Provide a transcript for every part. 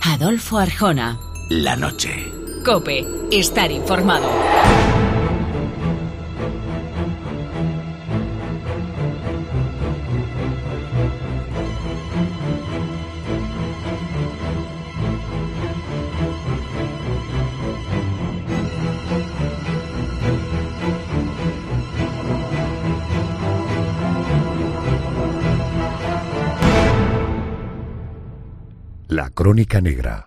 Adolfo Arjona. La noche. COPE. Estar informado. La Crónica Negra.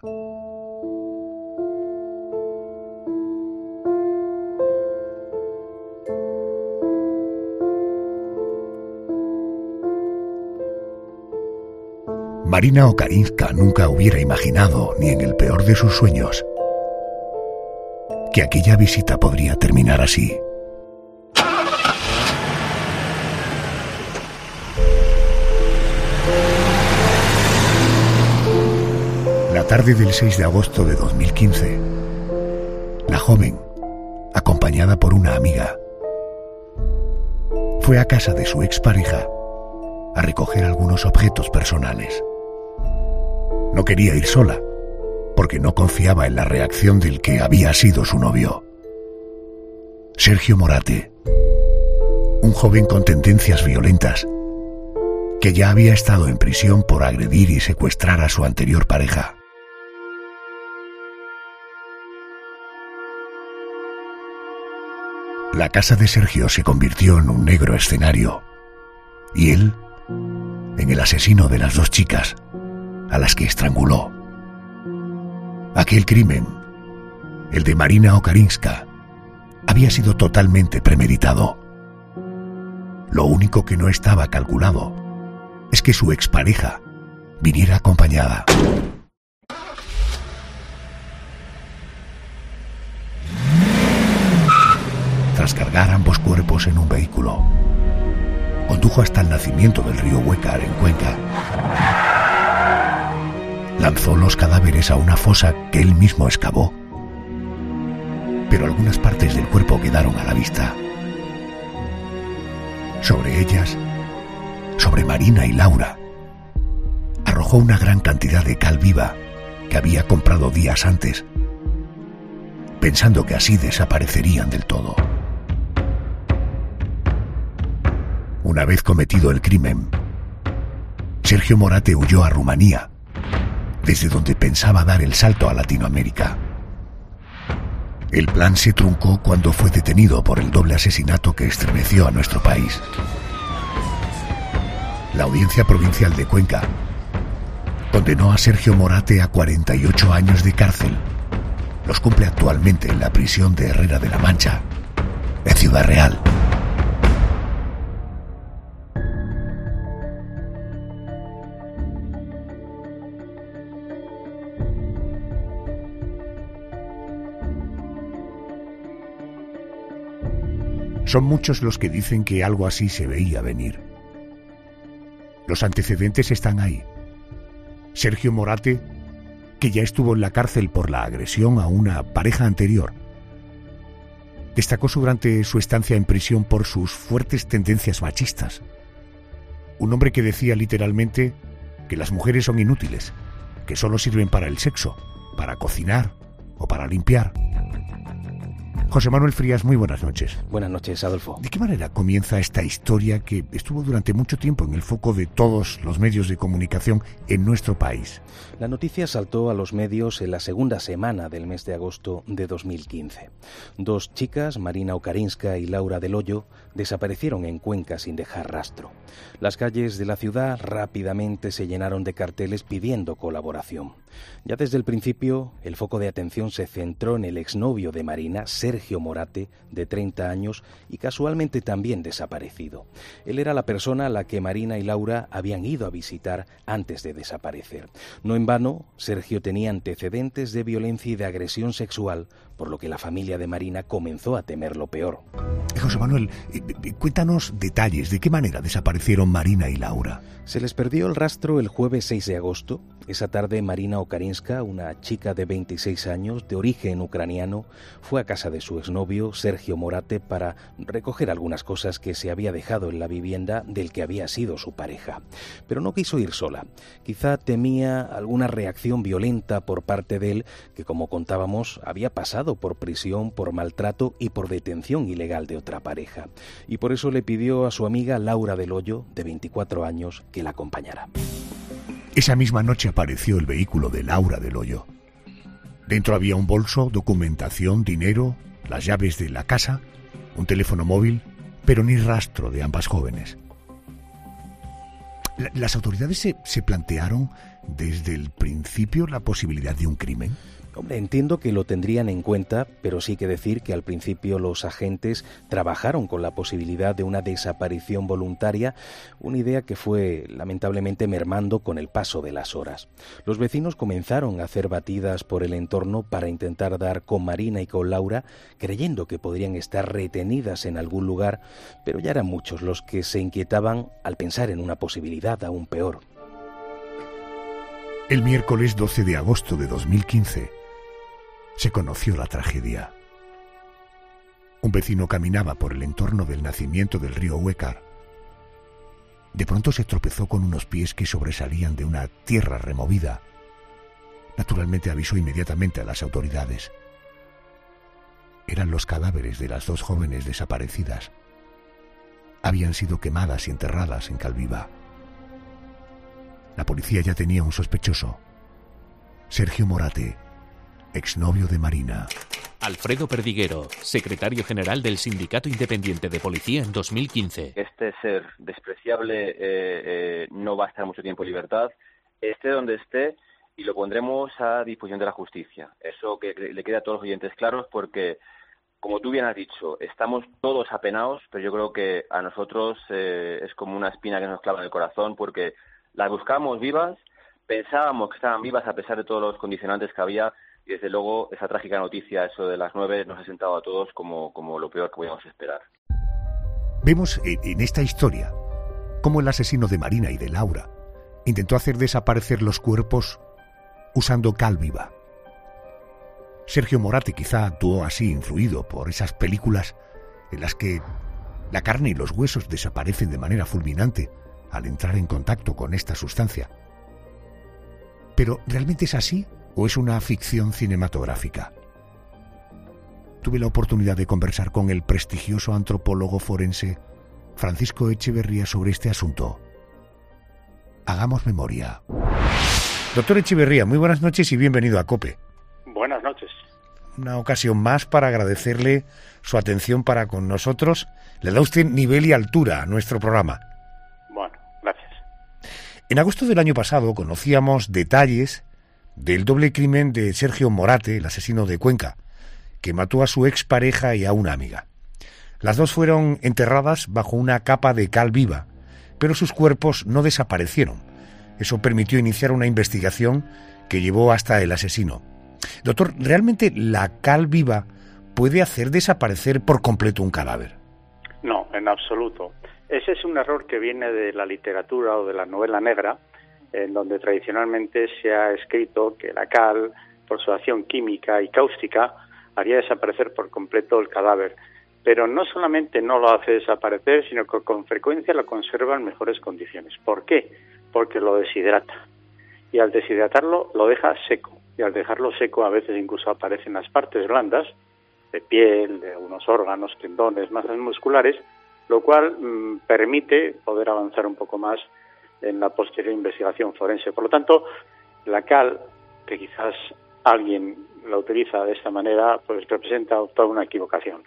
Marina Okarinska nunca hubiera imaginado, ni en el peor de sus sueños, que aquella visita podría terminar así. La tarde del 6 de agosto de 2015, la joven, acompañada por una amiga, fue a casa de su expareja a recoger algunos objetos personales. No quería ir sola, porque no confiaba en la reacción del que había sido su novio. Sergio Morate, un joven con tendencias violentas, que ya había estado en prisión por agredir y secuestrar a su anterior pareja. La casa de Sergio se convirtió en un negro escenario, y él en el asesino de las dos chicas, a las que estranguló. Aquel crimen, el de Marina Okarinska, había sido totalmente premeditado. Lo único que no estaba calculado es que su expareja viniera acompañada. Tras cargar ambos cuerpos en un vehículo, condujo hasta el nacimiento del río Huécar, en Cuenca. Lanzó los cadáveres a una fosa que él mismo excavó, pero algunas partes del cuerpo quedaron a la vista. Sobre ellas, sobre Marina y Laura, arrojó una gran cantidad de cal viva que había comprado días antes, pensando que así desaparecerían del todo. Una vez cometido el crimen, Sergio Morate huyó a Rumanía, desde donde pensaba dar el salto a Latinoamérica. El plan se truncó cuando fue detenido por el doble asesinato que estremeció a nuestro país. La Audiencia Provincial de Cuenca condenó a Sergio Morate a 48 años de cárcel. Los cumple actualmente en la prisión de Herrera de la Mancha, en Ciudad Real. Son muchos los que dicen que algo así se veía venir. Los antecedentes están ahí. Sergio Morate, que ya estuvo en la cárcel por la agresión a una pareja anterior, destacó durante su estancia en prisión por sus fuertes tendencias machistas. Un hombre que decía literalmente que las mujeres son inútiles, que solo sirven para el sexo, para cocinar o para limpiar. José Manuel Frías, muy buenas noches. Buenas noches, Adolfo. ¿De qué manera comienza esta historia que estuvo durante mucho tiempo en el foco de todos los medios de comunicación en nuestro país? La noticia saltó a los medios en la segunda semana del mes de agosto de 2015. Dos chicas, Marina Okarinska y Laura del Hoyo, desaparecieron en Cuenca sin dejar rastro. Las calles de la ciudad rápidamente se llenaron de carteles pidiendo colaboración. Ya desde el principio, el foco de atención se centró en el exnovio de Marina, Sergio Morate, de 30 años y casualmente también desaparecido. Él era la persona a la que Marina y Laura habían ido a visitar antes de desaparecer. No en vano, Sergio tenía antecedentes de violencia y de agresión sexual, por lo que la familia de Marina comenzó a temer lo peor. José Manuel, cuéntanos detalles. ¿De qué manera desaparecieron Marina y Laura? Se les perdió el rastro el jueves 6 de agosto. Esa tarde Marina Okarinska, una chica de 26 años, de origen ucraniano, fue a casa de su exnovio, Sergio Morate, para recoger algunas cosas que se había dejado en la vivienda del que había sido su pareja. Pero no quiso ir sola. Quizá temía alguna reacción violenta por parte de él, que, como contábamos, había pasado por prisión por maltrato y por detención ilegal de otra pareja. Y por eso le pidió a su amiga Laura del Hoyo, de 24 años, que la acompañara. Esa misma noche apareció el vehículo de Laura del Hoyo. Dentro había un bolso, documentación, dinero, las llaves de la casa, un teléfono móvil, pero ni rastro de ambas jóvenes. ¿Las autoridades se plantearon desde el principio la posibilidad de un crimen? Hombre, entiendo que lo tendrían en cuenta, pero sí que decir que al principio los agentes trabajaron con la posibilidad de una desaparición voluntaria, una idea que fue lamentablemente mermando con el paso de las horas. Los vecinos comenzaron a hacer batidas por el entorno para intentar dar con Marina y con Laura, creyendo que podrían estar retenidas en algún lugar, pero ya eran muchos los que se inquietaban al pensar en una posibilidad aún peor. El miércoles 12 de agosto de 2015 se conoció la tragedia. Un vecino caminaba por el entorno del nacimiento del río Huécar. De pronto se tropezó con unos pies que sobresalían de una tierra removida. Naturalmente avisó inmediatamente a las autoridades. Eran los cadáveres de las dos jóvenes desaparecidas. Habían sido quemadas y enterradas en Calviva. La policía ya tenía un sospechoso: Sergio Morate, exnovio de Marina. Alfredo Perdiguero, secretario general del Sindicato Independiente de Policía en 2015. Este ser despreciable no va a estar mucho tiempo en libertad, esté donde esté, y lo pondremos a disposición de la justicia. Eso que le quede a todos los oyentes claros, porque, como tú bien has dicho, estamos todos apenados, pero yo creo que a nosotros es como una espina que nos clava en el corazón, porque las buscamos vivas, pensábamos que estaban vivas a pesar de todos los condicionantes que había, y desde luego esa trágica noticia, eso de las 9, nos ha sentado a todos como lo peor que podíamos esperar. Vemos en esta historia cómo el asesino de Marina y de Laura intentó hacer desaparecer los cuerpos usando cal viva. Sergio Morate quizá actuó así, influido por esas películas en las que la carne y los huesos desaparecen de manera fulminante al entrar en contacto con esta sustancia. ¿Pero realmente es así o es una ficción cinematográfica? Tuve la oportunidad de conversar con el prestigioso antropólogo forense Francisco Echeverría sobre este asunto. Hagamos memoria. Doctor Echeverría, muy buenas noches y bienvenido a COPE. Buenas noches. Una ocasión más para agradecerle su atención para con nosotros. Le da usted nivel y altura a nuestro programa. Bueno, gracias. En agosto del año pasado conocíamos detalles del doble crimen de Sergio Morate, el asesino de Cuenca, que mató a su expareja y a una amiga. Las dos fueron enterradas bajo una capa de cal viva, pero sus cuerpos no desaparecieron. Eso permitió iniciar una investigación que llevó hasta el asesino. Doctor, ¿realmente la cal viva puede hacer desaparecer por completo un cadáver? No, en absoluto. Ese es un error que viene de la literatura o de la novela negra, en donde tradicionalmente se ha escrito que la cal, por su acción química y cáustica, haría desaparecer por completo el cadáver. Pero no solamente no lo hace desaparecer, sino que con frecuencia lo conserva en mejores condiciones. ¿Por qué? Porque lo deshidrata. Y al deshidratarlo lo deja seco. Y al dejarlo seco a veces incluso aparecen las partes blandas, de piel, de algunos órganos, tendones, masas musculares, lo cual permite poder avanzar un poco más en la posterior investigación forense. Por lo tanto, la cal, que quizás alguien la utiliza de esta manera, pues representa toda una equivocación.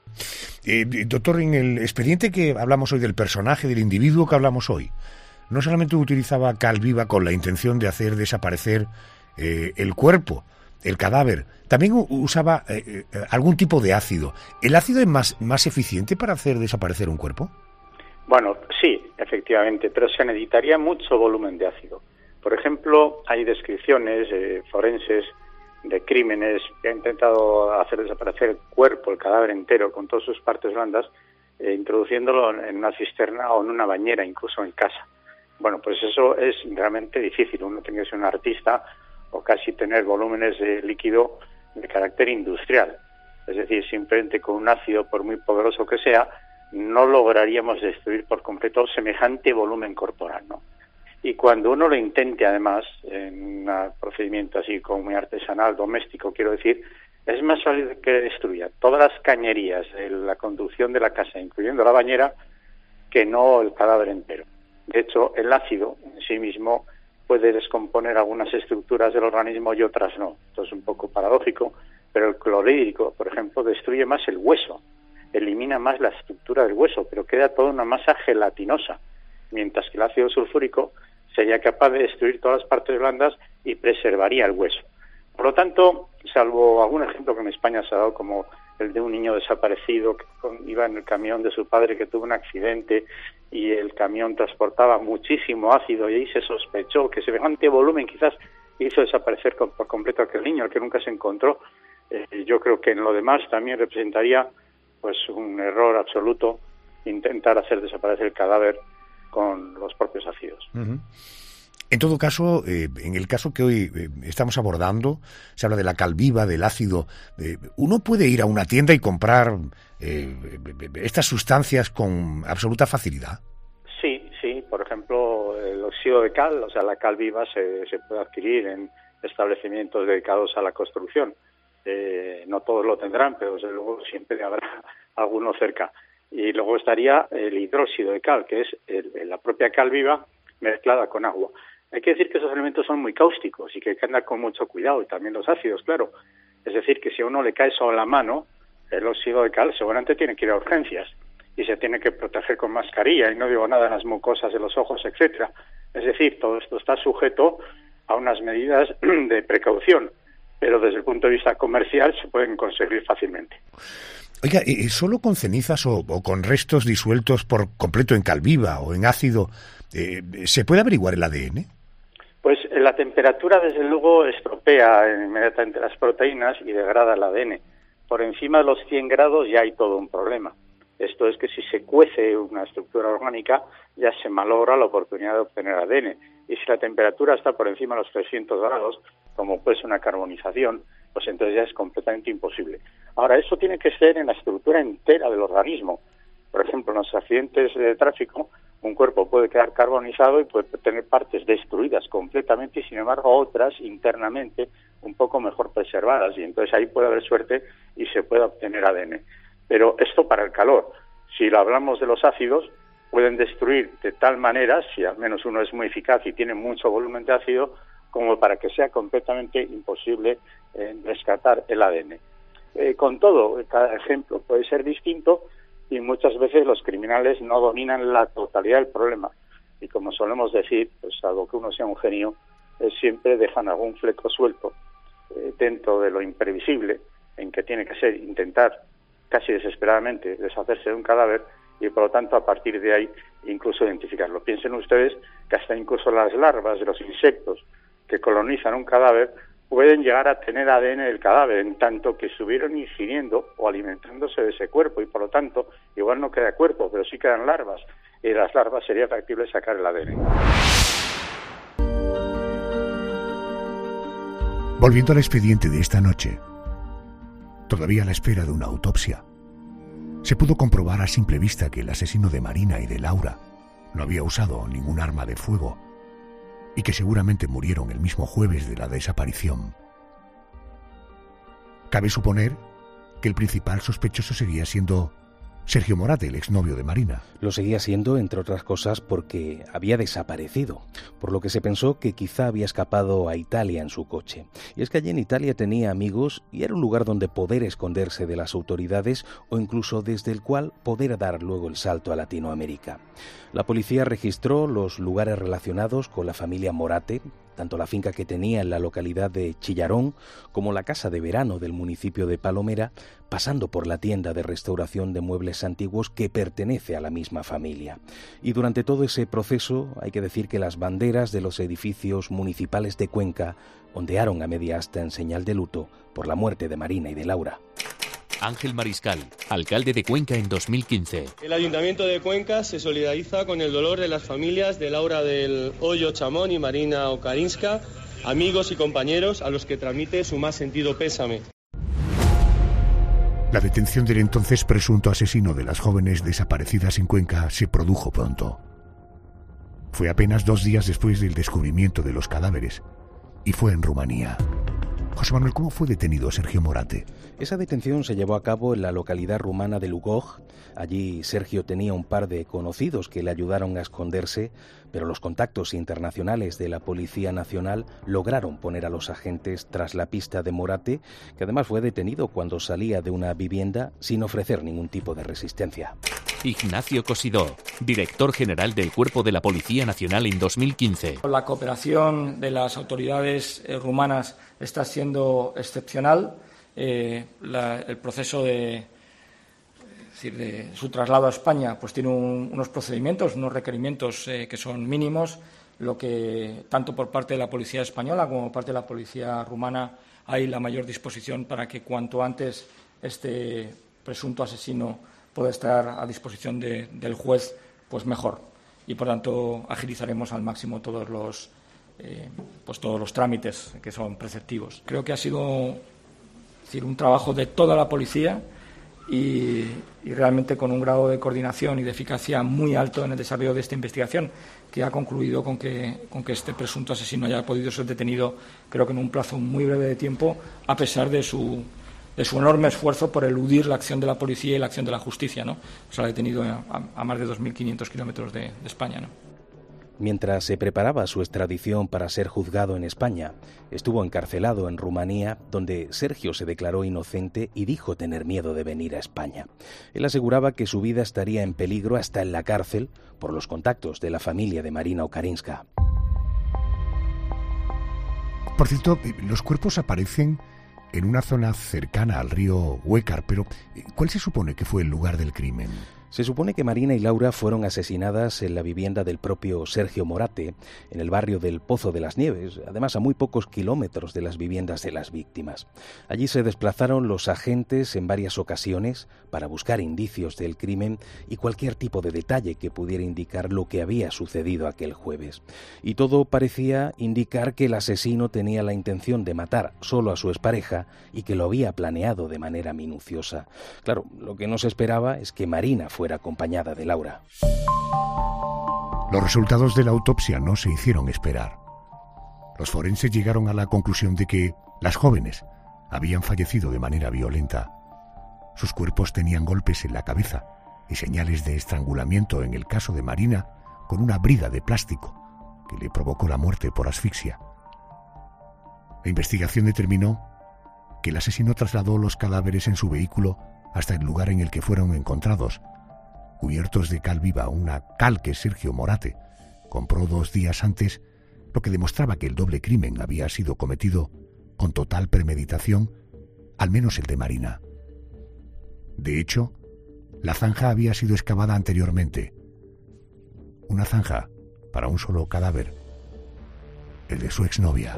Sí. Doctor, en el expediente que hablamos hoy del personaje, del individuo que hablamos hoy, no solamente utilizaba cal viva con la intención de hacer desaparecer el cuerpo, el cadáver, también usaba algún tipo de ácido. ¿El ácido es más eficiente para hacer desaparecer un cuerpo? Bueno, sí, efectivamente, pero se necesitaría mucho volumen de ácido. Por ejemplo, hay descripciones forenses de crímenes que han intentado hacer desaparecer el cuerpo, el cadáver entero, con todas sus partes blandas, introduciéndolo en una cisterna o en una bañera, incluso en casa. Bueno, pues eso es realmente difícil. Uno tiene que ser un artista o casi tener volúmenes de líquido de carácter industrial. Es decir, simplemente con un ácido, por muy poderoso que sea, no lograríamos destruir por completo semejante volumen corporal, ¿no? Y cuando uno lo intente, además, en un procedimiento así como muy artesanal, doméstico, quiero decir, es más fácil que destruya todas las cañerías de la conducción de la casa, incluyendo la bañera, que no el cadáver entero. De hecho, el ácido en sí mismo puede descomponer algunas estructuras del organismo y otras no. Esto es un poco paradójico, pero el clorhídrico, por ejemplo, destruye más el hueso, elimina más la estructura del hueso, pero queda toda una masa gelatinosa, mientras que el ácido sulfúrico sería capaz de destruir todas las partes blandas y preservaría el hueso. Por lo tanto, salvo algún ejemplo que en España se ha dado, como el de un niño desaparecido que iba en el camión de su padre que tuvo un accidente y el camión transportaba muchísimo ácido y ahí se sospechó que semejante volumen quizás hizo desaparecer por completo a aquel niño, al que nunca se encontró. Yo creo que en lo demás también representaría pues un error absoluto intentar hacer desaparecer el cadáver con los propios ácidos. Uh-huh. En todo caso, en el caso que hoy estamos abordando, se habla de la cal viva, del ácido. ¿Uno puede ir a una tienda y comprar estas sustancias con absoluta facilidad? Sí. Por ejemplo, el óxido de cal, o sea, la cal viva se puede adquirir en establecimientos dedicados a la construcción. No todos lo tendrán, pero desde luego siempre habrá alguno cerca. Y luego estaría el hidróxido de cal, que es la propia cal viva mezclada con agua. Hay que decir que esos elementos son muy cáusticos y que hay que andar con mucho cuidado, y también los ácidos, claro. Es decir, que si a uno le cae sobre la mano el óxido de cal, seguramente tiene que ir a urgencias y se tiene que proteger con mascarilla, y no digo nada en las mucosas de los ojos, etcétera. Es decir, todo esto está sujeto a unas medidas de precaución, pero desde el punto de vista comercial se pueden conseguir fácilmente. Oiga, ¿solo con cenizas o con restos disueltos por completo en cal viva o en ácido se puede averiguar el ADN? Pues la temperatura, desde luego, estropea inmediatamente las proteínas y degrada el ADN. Por encima de los 100 grados ya hay todo un problema. Esto es que si se cuece una estructura orgánica, ya se malogra la oportunidad de obtener ADN. Y si la temperatura está por encima de los 300 grados, como puede ser una carbonización, pues entonces ya es completamente imposible. Ahora, eso tiene que ser en la estructura entera del organismo. Por ejemplo, en los accidentes de tráfico, un cuerpo puede quedar carbonizado y puede tener partes destruidas completamente y, sin embargo, otras internamente un poco mejor preservadas. Y entonces ahí puede haber suerte y se puede obtener ADN. Pero esto para el calor. Si lo hablamos de los ácidos, pueden destruir de tal manera, si al menos uno es muy eficaz y tiene mucho volumen de ácido, como para que sea completamente imposible rescatar el ADN. Con todo, cada ejemplo puede ser distinto y muchas veces los criminales no dominan la totalidad del problema. Y como solemos decir, pues salvo que uno sea un genio, siempre dejan algún fleco suelto dentro de lo imprevisible, en que tiene que ser intentar casi desesperadamente deshacerse de un cadáver y por lo tanto a partir de ahí incluso identificarlo. Piensen ustedes que hasta incluso las larvas de los insectos que colonizan un cadáver pueden llegar a tener ADN del cadáver, en tanto que estuvieron ingiriendo o alimentándose de ese cuerpo, y por lo tanto igual no queda cuerpo, pero sí quedan larvas, y de las larvas sería factible sacar el ADN. Volviendo al expediente de esta noche, todavía a la espera de una autopsia, se pudo comprobar a simple vista que el asesino de Marina y de Laura no había usado ningún arma de fuego y que seguramente murieron el mismo jueves de la desaparición. Cabe suponer que el principal sospechoso seguía siendo Sergio Morate, el exnovio de Marina. Lo seguía siendo, entre otras cosas, porque había desaparecido, por lo que se pensó que quizá había escapado a Italia en su coche. Y es que allí en Italia tenía amigos y era un lugar donde poder esconderse de las autoridades o incluso desde el cual poder dar luego el salto a Latinoamérica. La policía registró los lugares relacionados con la familia Morate, tanto la finca que tenía en la localidad de Chillarón como la casa de verano del municipio de Palomera, pasando por la tienda de restauración de muebles antiguos que pertenece a la misma familia. Y durante todo ese proceso hay que decir que las banderas de los edificios municipales de Cuenca ondearon a media asta en señal de luto por la muerte de Marina y de Laura. Ángel Mariscal, alcalde de Cuenca en 2015. El Ayuntamiento de Cuenca se solidariza con el dolor de las familias de Laura del Hoyo Chamón y Marina Okarinska, amigos y compañeros a los que transmite su más sentido pésame. La detención del entonces presunto asesino de las jóvenes desaparecidas en Cuenca se produjo pronto. Fue apenas 2 días después del descubrimiento de los cadáveres, y fue en Rumanía. José Manuel, ¿cómo fue detenido Sergio Morate? Esa detención se llevó a cabo en la localidad rumana de Lugoj. Allí Sergio tenía un par de conocidos que le ayudaron a esconderse, pero los contactos internacionales de la Policía Nacional lograron poner a los agentes tras la pista de Morate, que además fue detenido cuando salía de una vivienda sin ofrecer ningún tipo de resistencia. Ignacio Cosidó, director general del Cuerpo de la Policía Nacional en 2015. La cooperación de las autoridades rumanas está siendo excepcional. El proceso de su traslado a España pues tiene unos procedimientos, unos requerimientos que son mínimos, lo que tanto por parte de la policía española como por parte de la policía rumana hay la mayor disposición para que cuanto antes este presunto asesino pueda estar a disposición del juez, pues mejor. Y por tanto agilizaremos al máximo todos los trámites que son preceptivos. Creo que ha sido un trabajo de toda la policía y realmente con un grado de coordinación y de eficacia muy alto en el desarrollo de esta investigación, que ha concluido con que este presunto asesino haya podido ser detenido, creo que en un plazo muy breve de tiempo, a pesar de su enorme esfuerzo por eludir la acción de la policía y la acción de la justicia, ¿no? Se ha detenido a más de 2.500 kilómetros de España, ¿no? Mientras se preparaba su extradición para ser juzgado en España, estuvo encarcelado en Rumanía, donde Sergio se declaró inocente y dijo tener miedo de venir a España. Él aseguraba que su vida estaría en peligro hasta en la cárcel por los contactos de la familia de Marina Okarinska. Por cierto, los cuerpos aparecen en una zona cercana al río Huécar, pero ¿cuál se supone que fue el lugar del crimen? Se supone que Marina y Laura fueron asesinadas en la vivienda del propio Sergio Morate, en el barrio del Pozo de las Nieves, además a muy pocos kilómetros de las viviendas de las víctimas. Allí se desplazaron los agentes en varias ocasiones para buscar indicios del crimen y cualquier tipo de detalle que pudiera indicar lo que había sucedido aquel jueves. Y todo parecía indicar que el asesino tenía la intención de matar solo a su expareja y que lo había planeado de manera minuciosa. Claro, lo que no se esperaba es que Marina fuera acompañada de Laura. Los resultados de la autopsia no se hicieron esperar. Los forenses llegaron a la conclusión de que las jóvenes habían fallecido de manera violenta. Sus cuerpos tenían golpes en la cabeza y señales de estrangulamiento en el caso de Marina con una brida de plástico que le provocó la muerte por asfixia. La investigación determinó que el asesino trasladó los cadáveres en su vehículo hasta el lugar en el que fueron encontrados, cubiertos de cal viva, una cal que Sergio Morate compró 2 días antes, lo que demostraba que el doble crimen había sido cometido con total premeditación, al menos el de Marina. De hecho, la zanja había sido excavada anteriormente. Una zanja para un solo cadáver, el de su exnovia.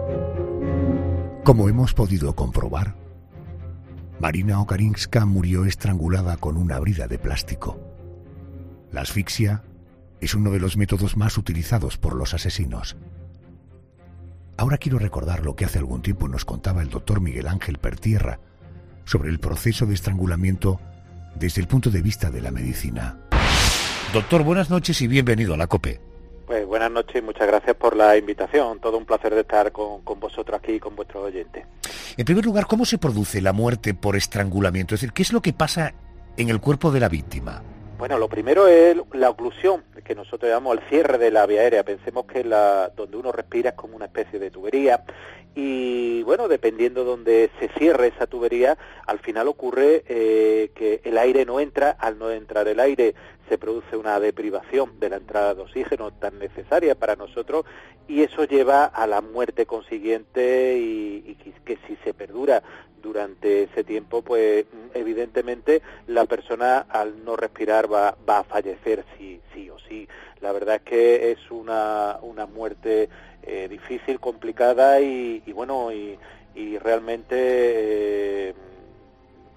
Como hemos podido comprobar, Marina Okarinska murió estrangulada con una brida de plástico. La asfixia es uno de los métodos más utilizados por los asesinos. Ahora quiero recordar lo que hace algún tiempo nos contaba el doctor Miguel Ángel Pertierra sobre el proceso de estrangulamiento desde el punto de vista de la medicina. Doctor, buenas noches y bienvenido a la COPE. Pues buenas noches y muchas gracias por la invitación. Todo un placer de estar con vosotros aquí y con vuestros oyentes. En primer lugar, ¿cómo se produce la muerte por estrangulamiento? Es decir, ¿qué es lo que pasa en el cuerpo de la víctima? Bueno, lo primero es la oclusión, que nosotros llamamos el cierre de la vía aérea. Pensemos que donde uno respira es como una especie de tubería. Y bueno, dependiendo donde se cierre esa tubería, al final ocurre que el aire no entra. Al no entrar el aire se produce una deprivación de la entrada de oxígeno tan necesaria para nosotros, y eso lleva a la muerte consiguiente, y que si se perdura durante ese tiempo, pues evidentemente la persona al no respirar va a fallecer sí o sí. La verdad es que es una muerte difícil, complicada y realmente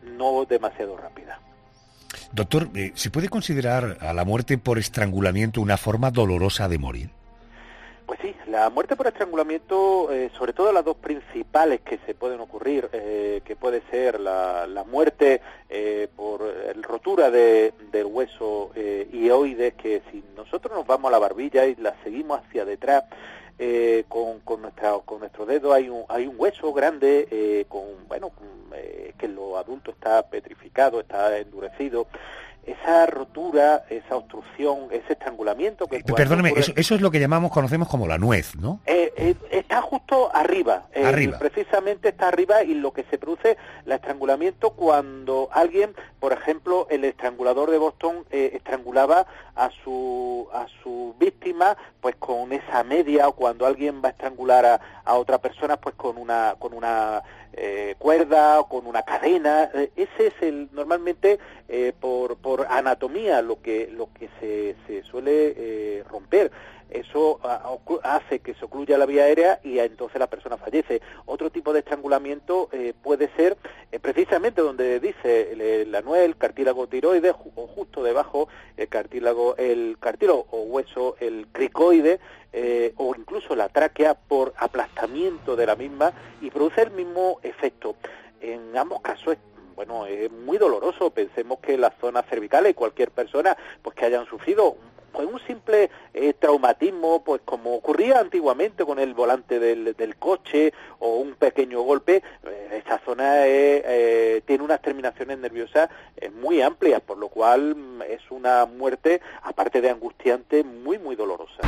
no demasiado rápida. Doctor, ¿se puede considerar a la muerte por estrangulamiento una forma dolorosa de morir? Pues sí, la muerte por estrangulamiento, sobre todo las dos principales que se pueden ocurrir, que puede ser la muerte por rotura del hueso hioides, que si nosotros nos vamos a la barbilla y la seguimos hacia detrás, con nuestro dedo hay un hueso grande, que en los adultos está petrificado, está endurecido. Esa rotura, esa obstrucción, ese estrangulamiento que perdóneme, eso es lo que conocemos como la nuez, ¿no? Está justo arriba, precisamente está arriba, y lo que se produce el estrangulamiento cuando alguien, por ejemplo, el estrangulador de Boston estrangulaba a su víctima pues con esa media, o cuando alguien va a estrangular a otra persona pues con una cuerda o con una cadena. Ese es normalmente por anatomía lo que se suele romper. Eso hace que se ocluya la vía aérea y entonces la persona fallece. Otro tipo de estrangulamiento puede ser precisamente donde dice la nuez, el cartílago tiroides, o justo debajo el cartílago o hueso, el cricoide, o incluso la tráquea, por aplastamiento de la misma, y produce el mismo efecto. En ambos casos es muy doloroso. Pensemos que las zonas cervicales, cualquier persona pues que hayan sufrido pues un simple traumatismo, pues como ocurría antiguamente con el volante del coche, o un pequeño golpe, esa zona tiene unas terminaciones nerviosas muy amplias, por lo cual es una muerte, aparte de angustiante, muy, muy dolorosa.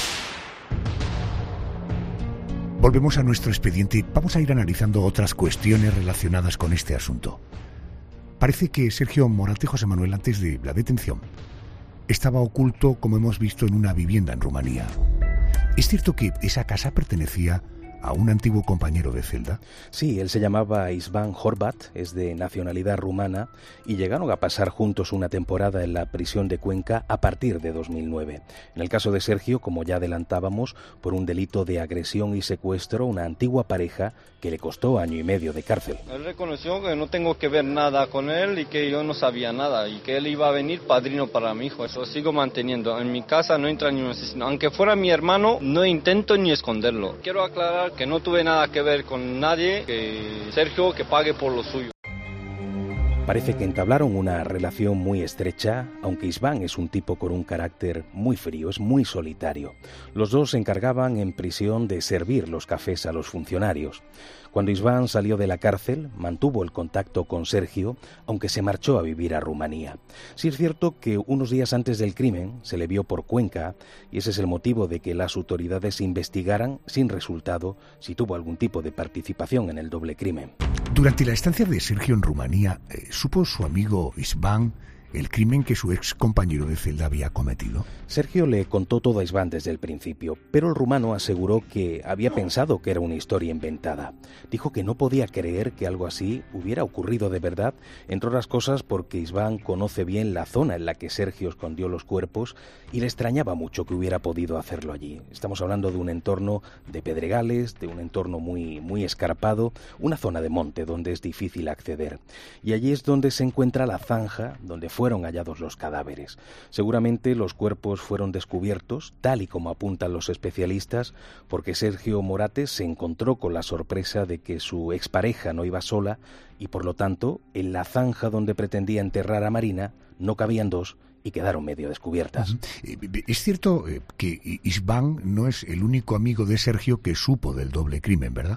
Volvemos a nuestro expediente. Vamos a ir analizando otras cuestiones relacionadas con este asunto. Parece que Sergio Morate, José Manuel, antes de la detención, estaba oculto, como hemos visto, en una vivienda en Rumanía. ¿Es cierto que esa casa pertenecía a un antiguo compañero de celda? Sí, él se llamaba István Horvat, es de nacionalidad rumana, y llegaron a pasar juntos una temporada en la prisión de Cuenca a partir de 2009. En el caso de Sergio, como ya adelantábamos, por un delito de agresión y secuestro, una antigua pareja que le costó 1 año y medio de cárcel. Él reconoció que no tengo que ver nada con él y que yo no sabía nada, y que él iba a venir padrino para mi hijo. Eso sigo manteniendo. En mi casa no entra ni un asesino. Aunque fuera mi hermano, no intento ni esconderlo. Quiero aclarar que no tuve nada que ver con nadie, que Sergio que pague por lo suyo. Parece que entablaron una relación muy estrecha, aunque István es un tipo con un carácter muy frío, es muy solitario. Los dos se encargaban en prisión de servir los cafés a los funcionarios. Cuando István salió de la cárcel, mantuvo el contacto con Sergio, aunque se marchó a vivir a Rumanía. Sí es cierto que unos días antes del crimen se le vio por Cuenca, y ese es el motivo de que las autoridades investigaran, sin resultado, si tuvo algún tipo de participación en el doble crimen. Durante la estancia de Sergio en Rumanía, ¿supo su amigo István el crimen que su ex compañero de celda había cometido? Sergio le contó todo a István desde el principio, pero el rumano aseguró que había pensado que era una historia inventada. Dijo que no podía creer que algo así hubiera ocurrido de verdad, entre otras cosas porque István conoce bien la zona en la que Sergio escondió los cuerpos y le extrañaba mucho que hubiera podido hacerlo allí. Estamos hablando de un entorno de pedregales, de un entorno muy, muy escarpado, una zona de monte donde es difícil acceder. Y allí es donde se encuentra la zanja donde fueron hallados los cadáveres. Seguramente los cuerpos fueron descubiertos, tal y como apuntan los especialistas, porque Sergio Morate se encontró con la sorpresa de que su expareja no iba sola y, por lo tanto, en la zanja donde pretendía enterrar a Marina no cabían dos y quedaron medio descubiertas. Es cierto que István no es el único amigo de Sergio que supo del doble crimen, ¿verdad?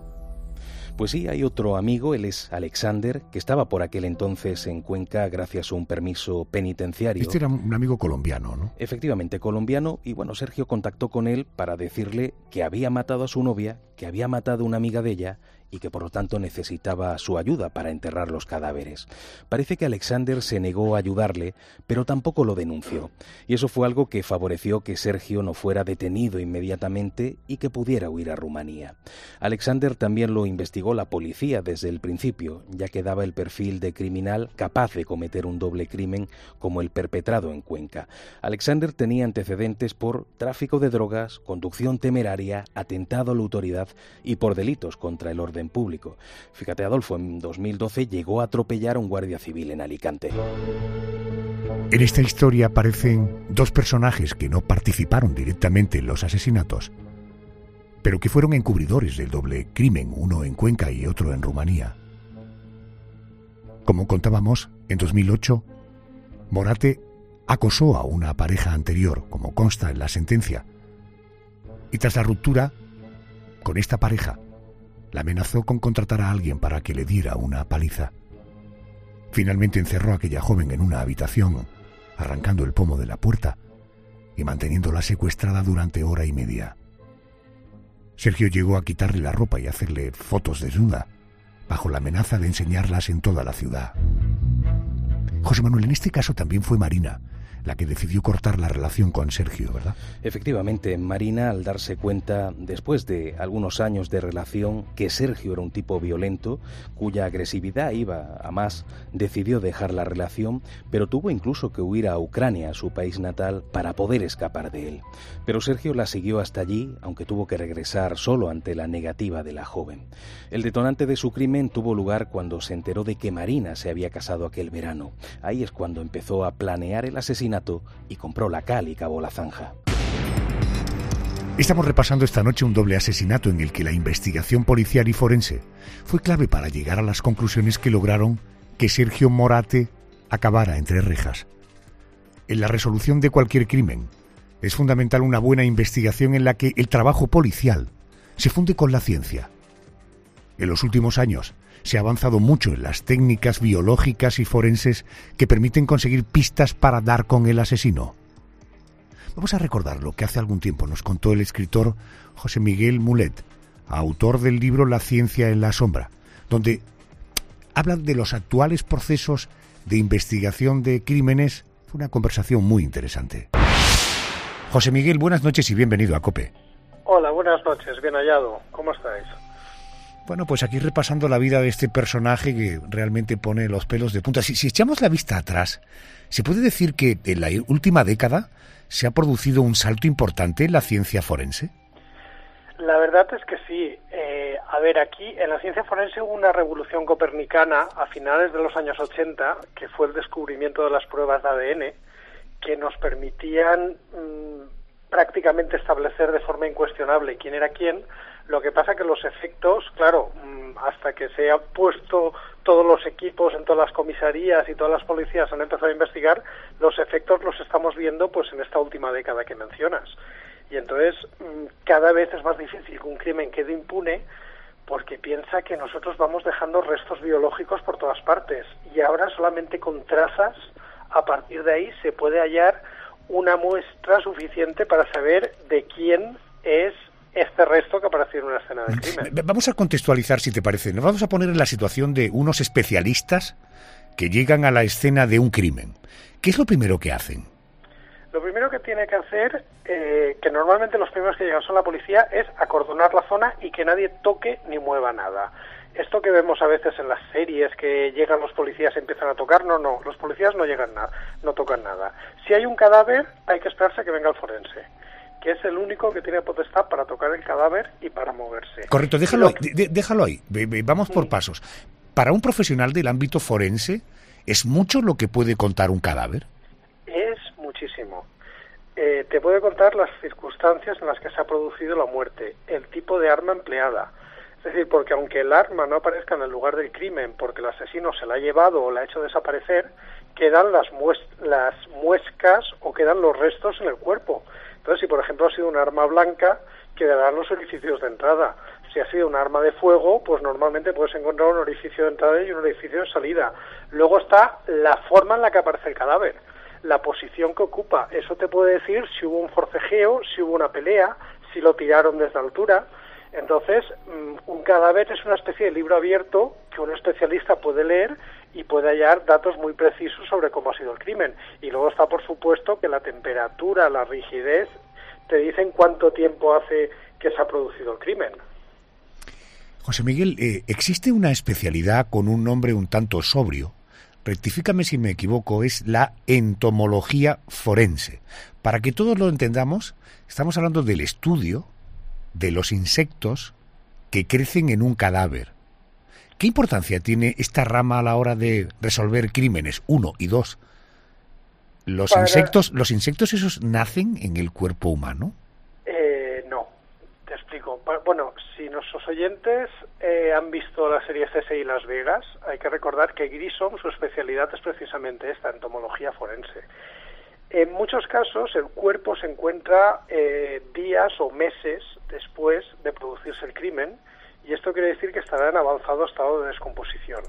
Pues sí, hay otro amigo, él es Alexander, que estaba por aquel entonces en Cuenca gracias a un permiso penitenciario. Este era un amigo colombiano, ¿no? Efectivamente, colombiano, y bueno, Sergio contactó con él para decirle que había matado a su novia, que había matado a una amiga de ella y que por lo tanto necesitaba su ayuda para enterrar los cadáveres. Parece que Alexander se negó a ayudarle, pero tampoco lo denunció, y eso fue algo que favoreció que Sergio no fuera detenido inmediatamente y que pudiera huir a Rumanía. Alexander también lo investigó la policía desde el principio, ya que daba el perfil de criminal capaz de cometer un doble crimen como el perpetrado en Cuenca. Alexander tenía antecedentes por tráfico de drogas, conducción temeraria, atentado a la autoridad y por delitos contra el orden orden público. Fíjate, Adolfo, en 2012 llegó a atropellar a un guardia civil en Alicante. En esta historia aparecen dos personajes que no participaron directamente en los asesinatos, pero que fueron encubridores del doble crimen, uno en Cuenca y otro en Rumanía. Como contábamos, en 2008, Morate acosó a una pareja anterior, como consta en la sentencia, y tras la ruptura con esta pareja, la amenazó con contratar a alguien para que le diera una paliza. Finalmente encerró a aquella joven en una habitación, arrancando el pomo de la puerta y manteniéndola secuestrada durante hora y media. Sergio llegó a quitarle la ropa y hacerle fotos desnuda, bajo la amenaza de enseñarlas en toda la ciudad. José Manuel, en este caso también fue Marina la que decidió cortar la relación con Sergio, ¿verdad? Efectivamente, Marina, al darse cuenta, después de algunos años de relación, que Sergio era un tipo violento, cuya agresividad iba a más, decidió dejar la relación, pero tuvo incluso que huir a Ucrania, su país natal, para poder escapar de él. Pero Sergio la siguió hasta allí, aunque tuvo que regresar solo ante la negativa de la joven. El detonante de su crimen tuvo lugar cuando se enteró de que Marina se había casado aquel verano. Ahí es cuando empezó a planear el asesinato y compró la cal y cavó la zanja. Estamos repasando esta noche un doble asesinato en el que la investigación policial y forense fue clave para llegar a las conclusiones que lograron que Sergio Morate acabara entre rejas. En la resolución de cualquier crimen es fundamental una buena investigación en la que el trabajo policial se funde con la ciencia. En los últimos años se ha avanzado mucho en las técnicas biológicas y forenses que permiten conseguir pistas para dar con el asesino. Vamos a recordar lo que hace algún tiempo nos contó el escritor José Miguel Mulet, autor del libro La ciencia en la sombra, donde habla de los actuales procesos de investigación de crímenes. Fue una conversación muy interesante. José Miguel, buenas noches y bienvenido a COPE. Hola, buenas noches, bien hallado. ¿Cómo estáis? Bueno, pues aquí repasando la vida de este personaje que realmente pone los pelos de punta. Si echamos la vista atrás, ¿se puede decir que en la última década se ha producido un salto importante en la ciencia forense? La verdad es que sí. Aquí en la ciencia forense hubo una revolución copernicana a finales de los años 80, que fue el descubrimiento de las pruebas de ADN, que nos permitían prácticamente establecer de forma incuestionable quién era quién. Lo que pasa que los efectos, claro, hasta que se han puesto todos los equipos en todas las comisarías y todas las policías han empezado a investigar, los efectos los estamos viendo pues en esta última década que mencionas. Y entonces cada vez es más difícil que un crimen quede impune porque piensa que nosotros vamos dejando restos biológicos por todas partes y ahora solamente con trazas, a partir de ahí se puede hallar una muestra suficiente para saber de quién es este resto que apareció en una escena de crimen. Vamos a contextualizar, si te parece. Nos vamos a poner en la situación de unos especialistas que llegan a la escena de un crimen. ¿Qué es lo primero que hacen? Lo primero que tiene que hacer, que normalmente los primeros que llegan son la policía, es acordonar la zona y que nadie toque ni mueva nada. Esto que vemos a veces en las series, que llegan los policías y empiezan a tocar, no, los policías no llegan nada, no tocan nada. Si hay un cadáver, hay que esperarse a que venga el forense, que es el único que tiene potestad para tocar el cadáver y para moverse. Correcto, déjalo ahí. Vamos por pasos. Para un profesional del ámbito forense, ¿es mucho lo que puede contar un cadáver? Es muchísimo. Te puede contar las circunstancias en las que se ha producido la muerte, el tipo de arma empleada. Es decir, porque aunque el arma no aparezca en el lugar del crimen porque el asesino se la ha llevado o la ha hecho desaparecer, quedan las muescas o quedan los restos en el cuerpo. Entonces, si por ejemplo ha sido un arma blanca, quedarán los orificios de entrada. Si ha sido un arma de fuego, pues normalmente puedes encontrar un orificio de entrada y un orificio de salida. Luego está la forma en la que aparece el cadáver, la posición que ocupa. Eso te puede decir si hubo un forcejeo, si hubo una pelea, si lo tiraron desde altura. Entonces, un cadáver es una especie de libro abierto que un especialista puede leer y puede hallar datos muy precisos sobre cómo ha sido el crimen. Y luego está, por supuesto, que la temperatura, la rigidez, te dicen cuánto tiempo hace que se ha producido el crimen. José Miguel, existe una especialidad con un nombre un tanto sobrio, rectifícame si me equivoco, es la entomología forense. Para que todos lo entendamos, estamos hablando del estudio de los insectos que crecen en un cadáver. ¿Qué importancia tiene esta rama a la hora de resolver crímenes? 1 y 2. ¿Los insectos esos nacen en el cuerpo humano? No, te explico. Bueno, si nuestros oyentes han visto la serie CSI Las Vegas, hay que recordar que Grissom, su especialidad es precisamente esta, entomología forense. En muchos casos el cuerpo se encuentra días o meses después de producirse el crimen, y esto quiere decir que estará en avanzado estado de descomposición.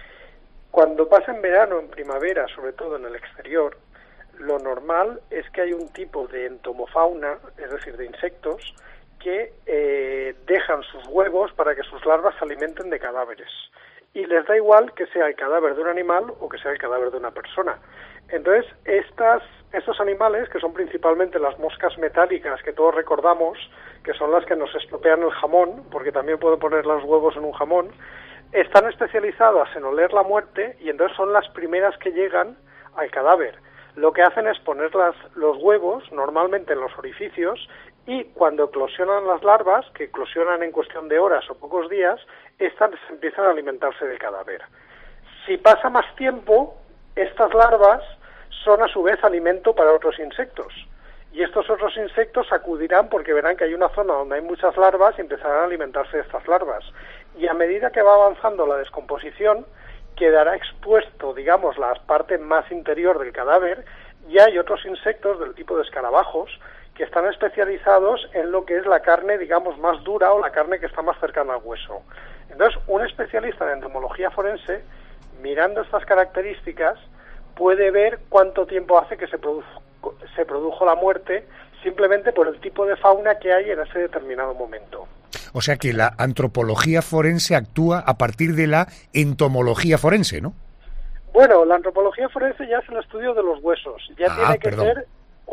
Cuando pasa en verano, en primavera, sobre todo en el exterior, lo normal es que hay un tipo de entomofauna, es decir, de insectos, que dejan sus huevos para que sus larvas se alimenten de cadáveres. Y les da igual que sea el cadáver de un animal o que sea el cadáver de una persona. Entonces, estos animales, que son principalmente las moscas metálicas que todos recordamos, que son las que nos estropean el jamón, porque también pueden poner los huevos en un jamón, están especializadas en oler la muerte y entonces son las primeras que llegan al cadáver. Lo que hacen es poner los huevos, normalmente en los orificios, y cuando eclosionan las larvas, que eclosionan en cuestión de horas o pocos días, estas empiezan a alimentarse del cadáver. Si pasa más tiempo, estas larvas son a su vez alimento para otros insectos. Y estos otros insectos acudirán porque verán que hay una zona donde hay muchas larvas y empezarán a alimentarse de estas larvas. Y a medida que va avanzando la descomposición, quedará expuesto, digamos, la parte más interior del cadáver, y hay otros insectos del tipo de escarabajos que están especializados en lo que es la carne, digamos, más dura o la carne que está más cercana al hueso. Entonces, un especialista en entomología forense, mirando estas características, puede ver cuánto tiempo hace que se produjo la muerte simplemente por el tipo de fauna que hay en ese determinado momento. O sea que la antropología forense actúa a partir de la entomología forense, ¿no? Bueno, la antropología forense ya es el estudio de los huesos. Ya tiene que ser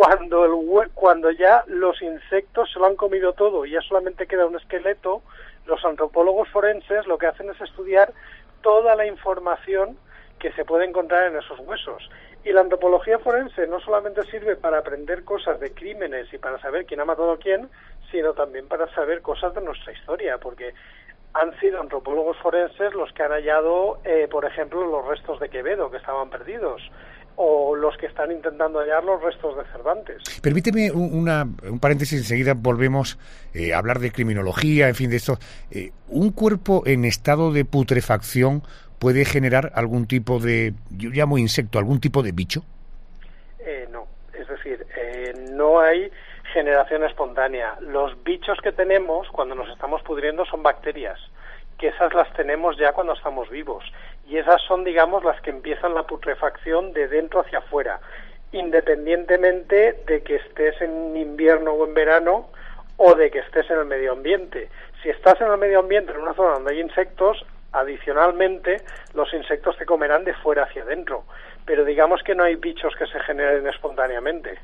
cuando ya los insectos se lo han comido todo y ya solamente queda un esqueleto. Los antropólogos forenses lo que hacen es estudiar toda la información que se puede encontrar en esos huesos. Y la antropología forense no solamente sirve para aprender cosas de crímenes y para saber quién ha matado a quién, sino también para saber cosas de nuestra historia, porque han sido antropólogos forenses los que han hallado, por ejemplo, los restos de Quevedo, que estaban perdidos, o los que están intentando hallar los restos de Cervantes. Permíteme un paréntesis, enseguida volvemos a hablar de criminología, en fin, de esto. ¿Un cuerpo en estado de putrefacción puede generar algún tipo de, yo llamo insecto, algún tipo de bicho? No, es decir, no hay generación espontánea. Los bichos que tenemos cuando nos estamos pudriendo son bacterias, que esas las tenemos ya cuando estamos vivos, y esas son, digamos, las que empiezan la putrefacción de dentro hacia afuera, independientemente de que estés en invierno o en verano o de que estés en el medio ambiente. Si estás en el medio ambiente, en una zona donde hay insectos, adicionalmente los insectos te comerán de fuera hacia adentro, pero digamos que no hay bichos que se generen espontáneamente.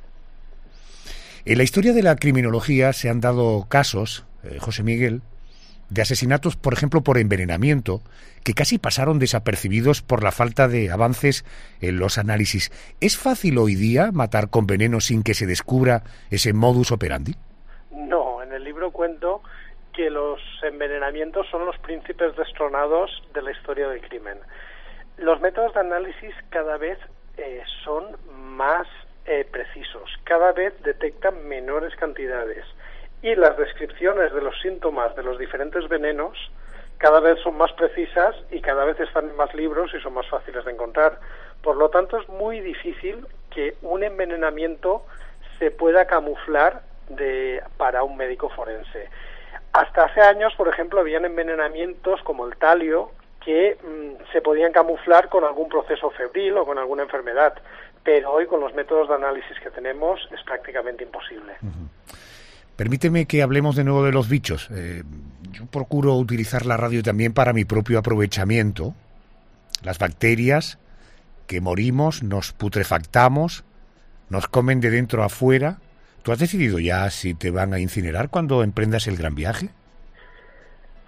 En la historia de la criminología se han dado casos, José Miguel, de asesinatos, por ejemplo, por envenenamiento, que casi pasaron desapercibidos por la falta de avances en los análisis. ¿Es fácil hoy día matar con veneno sin que se descubra ese modus operandi? No, en el libro cuento que los envenenamientos son los príncipes destronados de la historia del crimen. Los métodos de análisis cada vez son más precisos, cada vez detectan menores cantidades, y las descripciones de los síntomas de los diferentes venenos cada vez son más precisas y cada vez están en más libros y son más fáciles de encontrar. Por lo tanto, es muy difícil que un envenenamiento se pueda camuflar para un médico forense. Hasta hace años, por ejemplo, habían envenenamientos como el talio que se podían camuflar con algún proceso febril o con alguna enfermedad, pero hoy con los métodos de análisis que tenemos es prácticamente imposible. Permíteme que hablemos de nuevo de los bichos. Yo procuro utilizar la radio también para mi propio aprovechamiento. Las bacterias que morimos, nos putrefactamos, nos comen de dentro a afuera. ¿Tú has decidido ya si te van a incinerar cuando emprendas el gran viaje?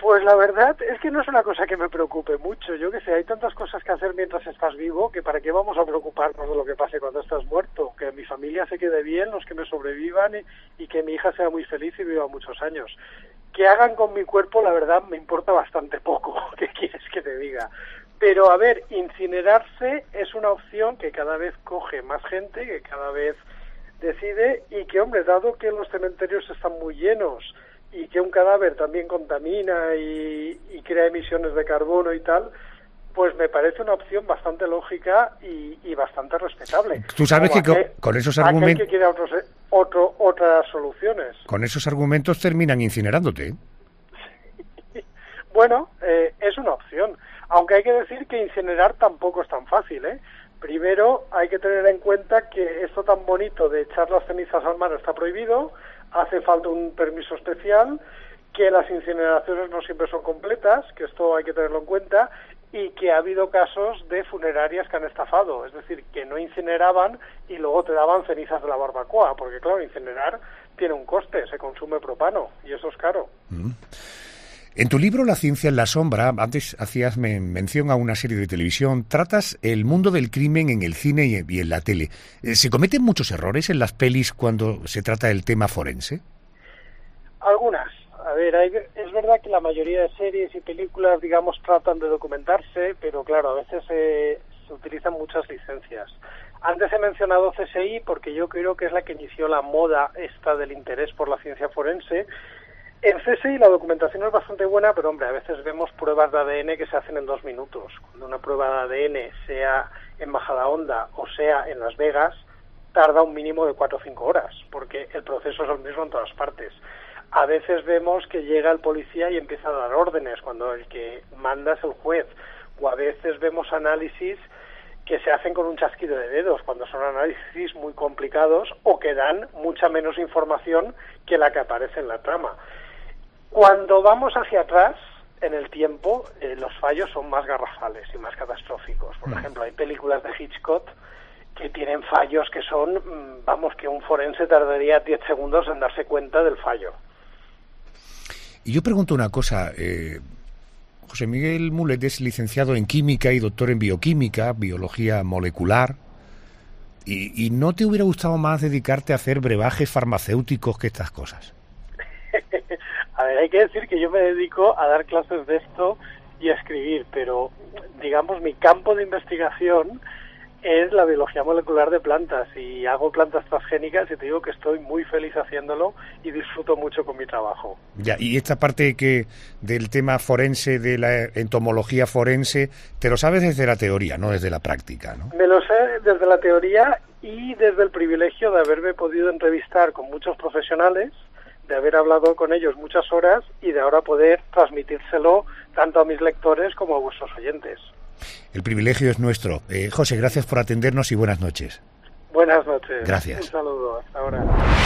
Pues la verdad es que no es una cosa que me preocupe mucho. Yo que sé, hay tantas cosas que hacer mientras estás vivo que para qué vamos a preocuparnos de lo que pase cuando estás muerto. Que mi familia se quede bien, los que me sobrevivan y que mi hija sea muy feliz y viva muchos años. Que hagan con mi cuerpo, la verdad, me importa bastante poco. ¿Qué quieres que te diga? Pero a ver, incinerarse es una opción que cada vez coge más gente, que cada vez decide y que, hombre, dado que los cementerios están muy llenos y que un cadáver también contamina y crea emisiones de carbono y tal, pues me parece una opción bastante lógica y bastante respetable. Tú sabes que con esos argumentos... que quiere otras soluciones. Con esos argumentos terminan incinerándote. Bueno, es una opción. Aunque hay que decir que incinerar tampoco es tan fácil, ¿eh? Primero hay que tener en cuenta que esto tan bonito de echar las cenizas al mar está prohibido, hace falta un permiso especial, que las incineraciones no siempre son completas, que esto hay que tenerlo en cuenta, y que ha habido casos de funerarias que han estafado, es decir, que no incineraban y luego te daban cenizas de la barbacoa, porque claro, incinerar tiene un coste, se consume propano, y eso es caro. En tu libro La ciencia en la sombra, antes hacías mención a una serie de televisión, tratas el mundo del crimen en el cine y en la tele. ¿Se cometen muchos errores en las pelis cuando se trata del tema forense? Algunas. A ver, es verdad que la mayoría de series y películas, digamos, tratan de documentarse, pero claro, a veces se utilizan muchas licencias. Antes he mencionado CSI porque yo creo que es la que inició la moda esta del interés por la ciencia forense. En CSI la documentación es bastante buena, pero hombre, a veces vemos pruebas de ADN que se hacen en 2 minutos. Cuando una prueba de ADN, sea en Majadahonda o sea en Las Vegas, tarda un mínimo de 4 o 5 horas, porque el proceso es el mismo en todas partes. A veces vemos que llega el policía y empieza a dar órdenes, cuando el que manda es el juez. O a veces vemos análisis que se hacen con un chasquido de dedos, cuando son análisis muy complicados o que dan mucha menos información que la que aparece en la trama. Cuando vamos hacia atrás, en el tiempo, los fallos son más garrafales y más catastróficos. Por ejemplo, hay películas de Hitchcock que tienen fallos que son, que un forense tardaría 10 segundos en darse cuenta del fallo. Y yo pregunto una cosa, José Miguel Mulet es licenciado en Química y doctor en Bioquímica, Biología Molecular, y ¿no te hubiera gustado más dedicarte a hacer brebajes farmacéuticos que estas cosas? A ver, hay que decir que yo me dedico a dar clases de esto y a escribir, pero digamos mi campo de investigación es la biología molecular de plantas y hago plantas transgénicas y te digo que estoy muy feliz haciéndolo y disfruto mucho con mi trabajo. Ya, y esta parte del tema forense, de la entomología forense, te lo sabes desde la teoría, no desde la práctica, ¿no? Me lo sé desde la teoría y desde el privilegio de haberme podido entrevistar con muchos profesionales, de haber hablado con ellos muchas horas y de ahora poder transmitírselo tanto a mis lectores como a vuestros oyentes. El privilegio es nuestro. José, gracias por atendernos y buenas noches. Buenas noches. Gracias. Un saludo. Hasta ahora.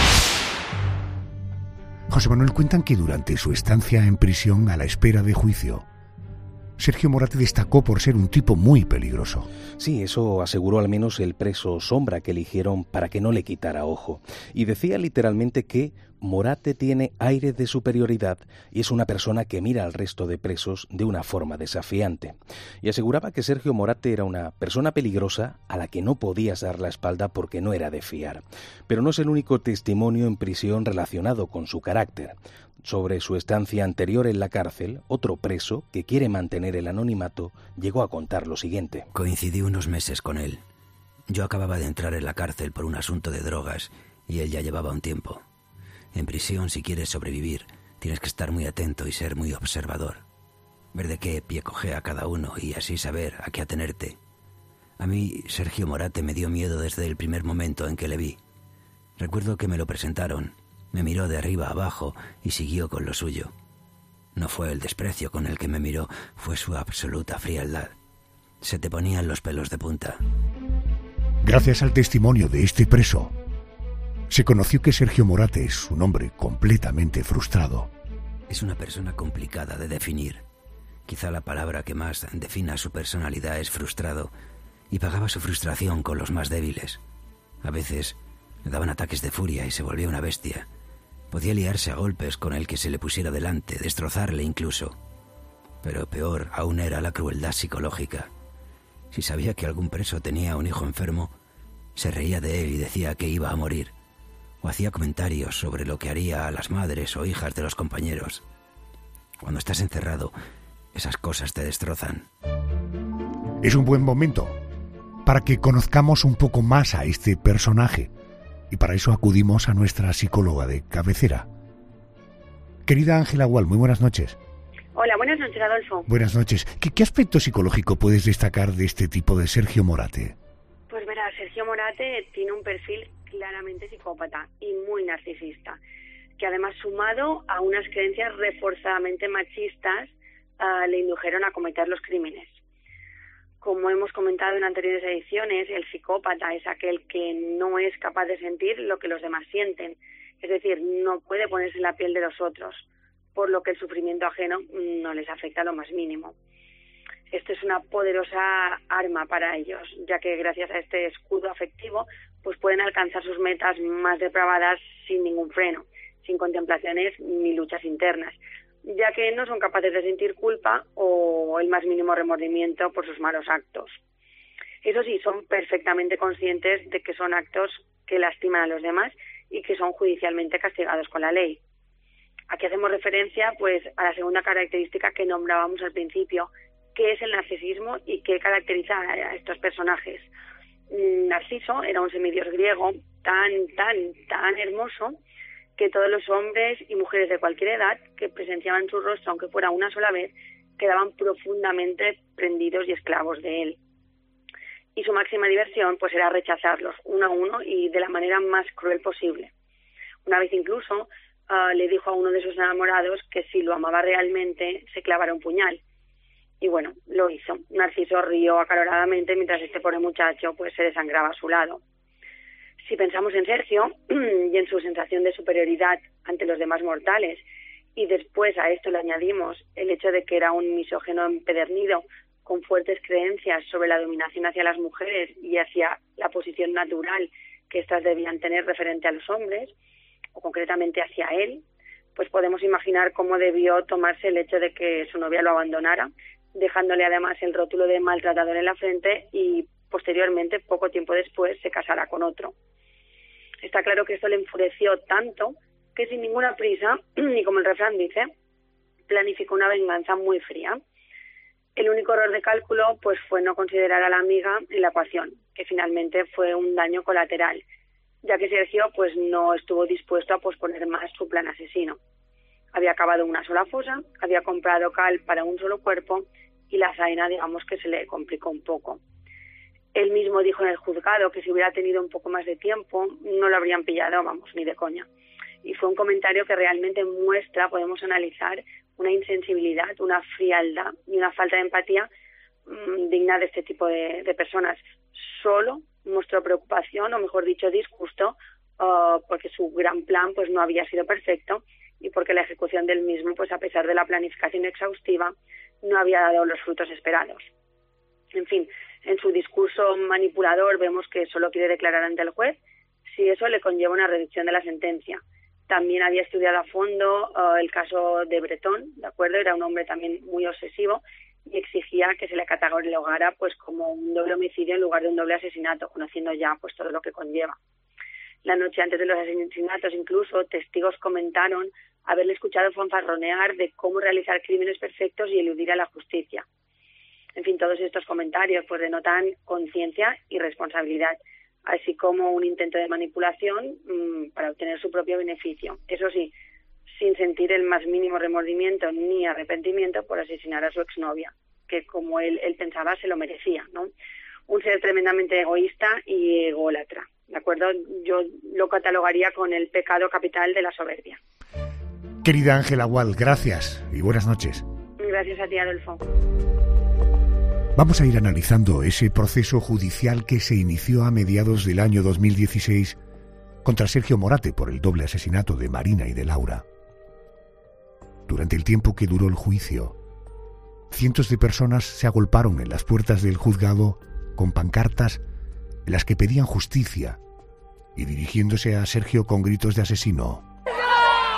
José Manuel, cuentan que durante su estancia en prisión a la espera de juicio, Sergio Morate destacó por ser un tipo muy peligroso. Sí, eso aseguró al menos el preso Sombra que eligieron para que no le quitara ojo. Y decía literalmente que Morate tiene aire de superioridad y es una persona que mira al resto de presos de una forma desafiante. Y aseguraba que Sergio Morate era una persona peligrosa a la que no podías dar la espalda porque no era de fiar. Pero no es el único testimonio en prisión relacionado con su carácter. Sobre su estancia anterior en la cárcel, otro preso, que quiere mantener el anonimato, llegó a contar lo siguiente. Coincidí unos meses con él. Yo acababa de entrar en la cárcel por un asunto de drogas y él ya llevaba un tiempo. En prisión, si quieres sobrevivir, tienes que estar muy atento y ser muy observador. Ver de qué pie cojea cada uno y así saber a qué atenerte. A mí, Sergio Morate me dio miedo desde el primer momento en que le vi. Recuerdo que me lo presentaron. Me miró de arriba a abajo y siguió con lo suyo. No fue el desprecio con el que me miró, fue su absoluta frialdad. Se te ponían los pelos de punta. Gracias al testimonio de este preso, se conoció que Sergio Morate es un hombre completamente frustrado. Es una persona complicada de definir. Quizá la palabra que más defina su personalidad es frustrado, y pagaba su frustración con los más débiles. A veces le daban ataques de furia y se volvía una bestia. Podía liarse a golpes con el que se le pusiera delante, destrozarle incluso. Pero peor aún era la crueldad psicológica. Si sabía que algún preso tenía un hijo enfermo, se reía de él y decía que iba a morir, o hacía comentarios sobre lo que haría a las madres o hijas de los compañeros. Cuando estás encerrado, esas cosas te destrozan. Es un buen momento para que conozcamos un poco más a este personaje, y para eso acudimos a nuestra psicóloga de cabecera. Querida Ángela Gual, muy buenas noches. Hola, buenas noches, Adolfo. Buenas noches. ¿Qué aspecto psicológico puedes destacar de este tipo de Sergio Morate? Pues verá, Sergio Morate tiene un perfil claramente psicópata y muy narcisista, que además, sumado a unas creencias reforzadamente machistas, le indujeron a cometer los crímenes. Como hemos comentado en anteriores ediciones, el psicópata es aquel que no es capaz de sentir lo que los demás sienten, es decir, no puede ponerse en la piel de los otros, por lo que el sufrimiento ajeno no les afecta lo más mínimo. Esto es una poderosa arma para ellos, ya que gracias a este escudo afectivo pues pueden alcanzar sus metas más depravadas sin ningún freno, sin contemplaciones ni luchas internas, ya que no son capaces de sentir culpa o el más mínimo remordimiento por sus malos actos. Eso sí, son perfectamente conscientes de que son actos que lastiman a los demás y que son judicialmente castigados con la ley. Aquí hacemos referencia pues a la segunda característica que nombrábamos al principio, que es el narcisismo y que caracteriza a estos personajes. Narciso era un semidios griego tan hermoso que todos los hombres y mujeres de cualquier edad que presenciaban su rostro, aunque fuera una sola vez, quedaban profundamente prendidos y esclavos de él. Y su máxima diversión pues era rechazarlos uno a uno y de la manera más cruel posible. Una vez incluso le dijo a uno de sus enamorados que si lo amaba realmente se clavara un puñal. Y bueno, lo hizo. Narciso rió acaloradamente mientras este pobre muchacho pues se desangraba a su lado. Si pensamos en Sergio y en su sensación de superioridad ante los demás mortales, y después a esto le añadimos el hecho de que era un misógino empedernido, con fuertes creencias sobre la dominación hacia las mujeres y hacia la posición natural que éstas debían tener referente a los hombres, o concretamente hacia él, pues podemos imaginar cómo debió tomarse el hecho de que su novia lo abandonara, dejándole además el rótulo de maltratador en la frente y posteriormente, poco tiempo después, se casara con otro. Está claro que esto le enfureció tanto que sin ninguna prisa, y como el refrán dice, planificó una venganza muy fría. El único error de cálculo pues fue no considerar a la amiga en la ecuación, que finalmente fue un daño colateral, ya que Sergio pues no estuvo dispuesto a posponer más su plan asesino. Había cavado una sola fosa, había comprado cal para un solo cuerpo y la faena, digamos, que se le complicó un poco. Él mismo dijo en el juzgado que si hubiera tenido un poco más de tiempo no lo habrían pillado, vamos, ni de coña. Y fue un comentario que realmente muestra, podemos analizar, una insensibilidad, una frialdad y una falta de empatía digna de este tipo de personas. Solo mostró preocupación, o mejor dicho, disgusto, porque su gran plan pues no había sido perfecto y porque la ejecución del mismo, pues a pesar de la planificación exhaustiva, no había dado los frutos esperados. En fin, en su discurso manipulador vemos que solo quiere declarar ante el juez si eso le conlleva una reducción de la sentencia. También había estudiado a fondo el caso de Bretón, ¿de acuerdo? Era un hombre también muy obsesivo y exigía que se le catalogara pues como un doble homicidio en lugar de un doble asesinato, conociendo ya pues todo lo que conlleva. La noche antes de los asesinatos, incluso, testigos comentaron haberle escuchado fanfarronear de cómo realizar crímenes perfectos y eludir a la justicia. En fin, todos estos comentarios pues denotan conciencia y responsabilidad, así como un intento de manipulación para obtener su propio beneficio. Eso sí, sin sentir el más mínimo remordimiento ni arrepentimiento por asesinar a su exnovia, que como él pensaba se lo merecía, ¿no? Un ser tremendamente egoísta y ególatra, ¿de acuerdo? Yo lo catalogaría con el pecado capital de la soberbia. Querida Ángela Gual, gracias y buenas noches. Gracias a ti, Adolfo. Vamos a ir analizando ese proceso judicial que se inició a mediados del año 2016 contra Sergio Morate por el doble asesinato de Marina y de Laura. Durante el tiempo que duró el juicio, cientos de personas se agolparon en las puertas del juzgado con pancartas en las que pedían justicia y dirigiéndose a Sergio con gritos de asesino.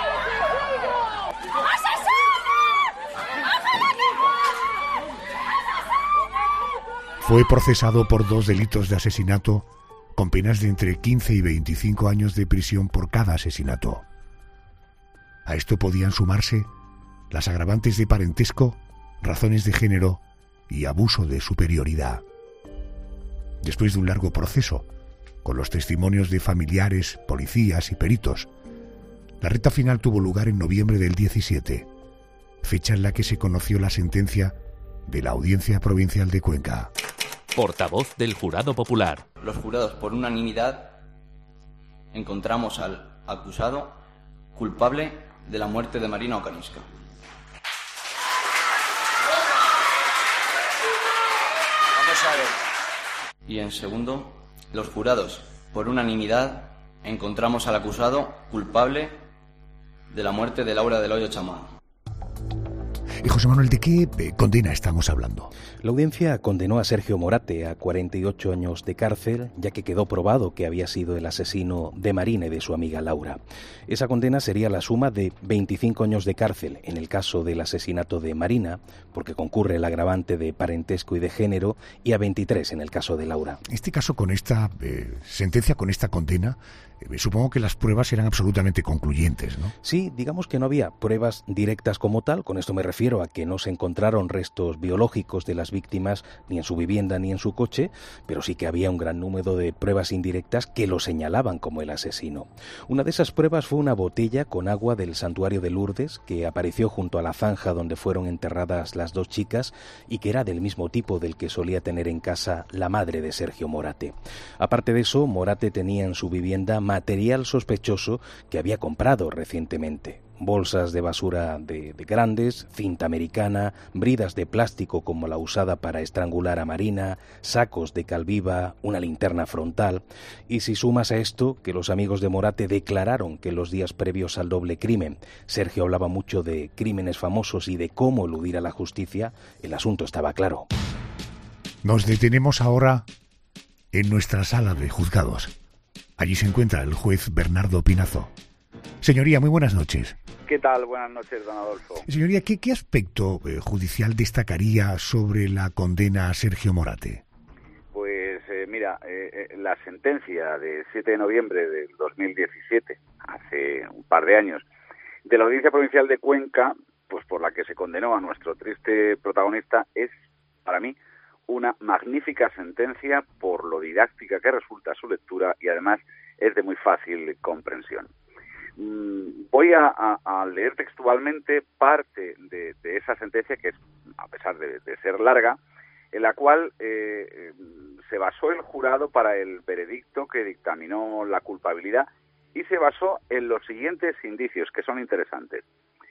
Fue procesado por 2 delitos de asesinato con penas de entre 15 y 25 años de prisión por cada asesinato. A esto podían sumarse las agravantes de parentesco, razones de género y abuso de superioridad. Después de un largo proceso, con los testimonios de familiares, policías y peritos, la recta final tuvo lugar en noviembre del 17, fecha en la que se conoció la sentencia de la Audiencia Provincial de Cuenca. Portavoz del Jurado Popular. Los jurados, por unanimidad, encontramos al acusado culpable de la muerte de Marina Okarinska. Vamos a ver. Y en segundo, los jurados, por unanimidad, encontramos al acusado culpable de la muerte de Laura del Hoyo Chamán. Y José Manuel, ¿de qué condena estamos hablando? La audiencia condenó a Sergio Morate a 48 años de cárcel, ya que quedó probado que había sido el asesino de Marina y de su amiga Laura. Esa condena sería la suma de 25 años de cárcel en el caso del asesinato de Marina, porque concurre el agravante de parentesco y de género, y a 23 en el caso de Laura. En este caso, con esta sentencia, con esta condena, supongo que las pruebas eran absolutamente concluyentes, ¿no? Sí, digamos que no había pruebas directas como tal. Con esto me refiero a que no se encontraron restos biológicos de las víctimas ni en su vivienda ni en su coche, pero sí que había un gran número de pruebas indirectas que lo señalaban como el asesino. Una de esas pruebas fue una botella con agua del santuario de Lourdes que apareció junto a la zanja donde fueron enterradas las 2 chicas y que era del mismo tipo del que solía tener en casa la madre de Sergio Morate. Aparte de eso, Morate tenía en su vivienda material sospechoso que había comprado recientemente. Bolsas de basura de grandes, cinta americana, bridas de plástico como la usada para estrangular a Marina, sacos de cal viva, una linterna frontal. Y si sumas a esto que los amigos de Morate declararon que los días previos al doble crimen Sergio hablaba mucho de crímenes famosos y de cómo eludir a la justicia, el asunto estaba claro. Nos detenemos ahora en nuestra sala de juzgados. Allí se encuentra el juez Bernardo Pinazo. Señoría, muy buenas noches. ¿Qué tal? Buenas noches, don Adolfo. Señoría, ¿qué aspecto judicial destacaría sobre la condena a Sergio Morate? Pues mira, la sentencia de 7 de noviembre del 2017, hace un par de años, de la Audiencia Provincial de Cuenca, pues por la que se condenó a nuestro triste protagonista, es, para mí, una magnífica sentencia por lo didáctica que resulta su lectura y además es de muy fácil comprensión. Voy a leer textualmente parte de esa sentencia que es, a pesar de ser larga, en la cual se basó el jurado para el veredicto que dictaminó la culpabilidad y se basó en los siguientes indicios que son interesantes.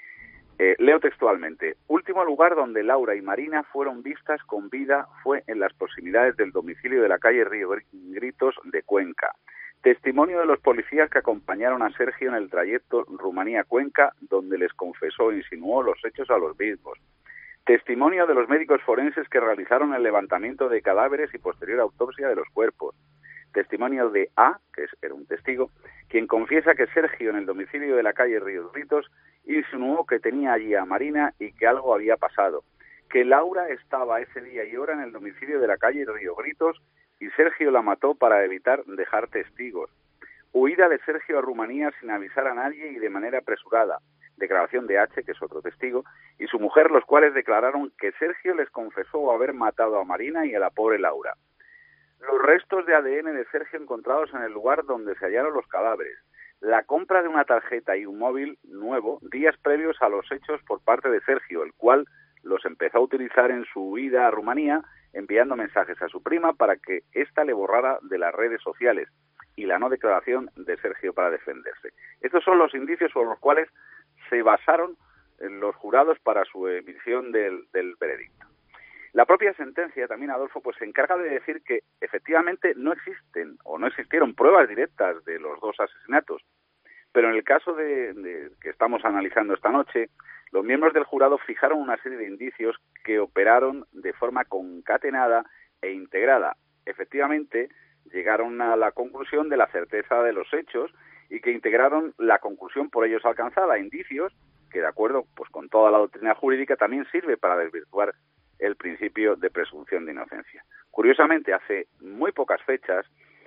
Leo textualmente. Último lugar donde Laura y Marina fueron vistas con vida fue en las proximidades del domicilio de la calle Río Gritos de Cuenca. Testimonio de los policías que acompañaron a Sergio en el trayecto Rumanía-Cuenca, donde les confesó e insinuó los hechos a los mismos. Testimonio de los médicos forenses que realizaron el levantamiento de cadáveres y posterior autopsia de los cuerpos. Testimonio de A, que era un testigo, quien confiesa que Sergio en el domicilio de la calle Ríos Gritos insinuó que tenía allí a Marina y que algo había pasado, que Laura estaba ese día y hora en el domicilio de la calle Río Gritos y Sergio la mató para evitar dejar testigos. Huida de Sergio a Rumanía sin avisar a nadie y de manera apresurada. Declaración de H, que es otro testigo, y su mujer, los cuales declararon que Sergio les confesó haber matado a Marina y a la pobre Laura. Los restos de ADN de Sergio encontrados en el lugar donde se hallaron los cadáveres. La compra de una tarjeta y un móvil nuevo días previos a los hechos por parte de Sergio, el cual los empezó a utilizar en su huida a Rumanía, enviando mensajes a su prima para que ésta le borrara de las redes sociales, y la no declaración de Sergio para defenderse. Estos son los indicios sobre los cuales se basaron los jurados para su emisión del veredicto. La propia sentencia también, Adolfo, pues se encarga de decir que efectivamente no existen o no existieron pruebas directas de los 2 asesinatos, pero en el caso de que estamos analizando esta noche, los miembros del jurado fijaron una serie de indicios que operaron de forma concatenada e integrada. Efectivamente, llegaron a la conclusión de la certeza de los hechos y que integraron la conclusión por ellos alcanzada, indicios que, de acuerdo pues con toda la doctrina jurídica, también sirve para desvirtuar el principio de presunción de inocencia. Curiosamente, hace muy pocas fechas,